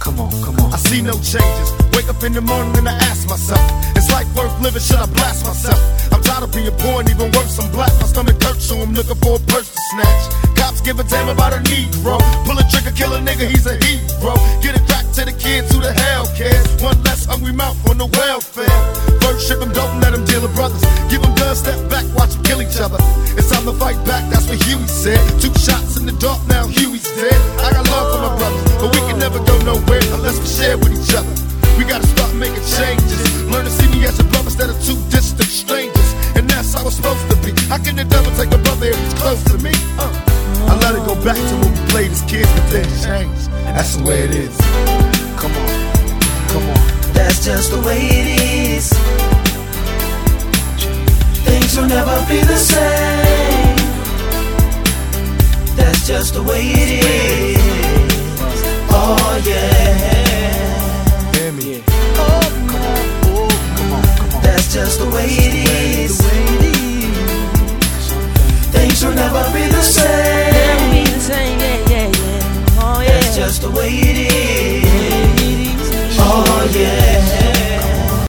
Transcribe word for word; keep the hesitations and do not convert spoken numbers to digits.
Come on, come on. I see no changes. Wake up in the morning and I ask myself, is life worth living? Should I blast myself? I'm tired of being poor and even worse, I'm black. My stomach hurts, so I'm looking for a purse to snatch. Cops give a damn about a Negro. Pull a trigger, kill a nigga, he's a hero. Get it back to the kids who the hell cares. One less hungry mouth on the welfare. First ship them, don't let them deal with brothers. Give them guns, step back, watch them kill each other. It's time to fight back, that's what Huey said. Two shots in the dark, now Huey's dead. I got love for my brothers, but we can never go nowhere unless we share with each other. We gotta start making changes. Learn to see me as a brother instead of two distant strangers. And that's how it's supposed to be. How can the devil take a brother if he's close to me? Uh. I let it go back to when we played as kids, but then changed. That's the way it is. Come on, come on. That's just the way it is. Things will never be the same. That's just the way it is. Oh yeah.